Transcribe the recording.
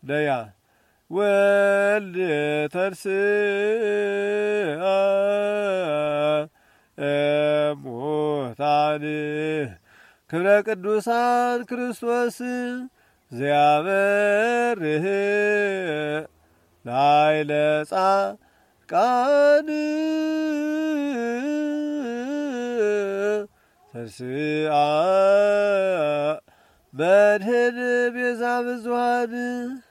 ደያ ወልድ ተንሥአ እሙታን ክብረ ቅዱሳን ክርስቶስ ዘያበርህ ላዕለ ጻድቃን ተንሥአ መድኅን ቤዛ ብዙኃን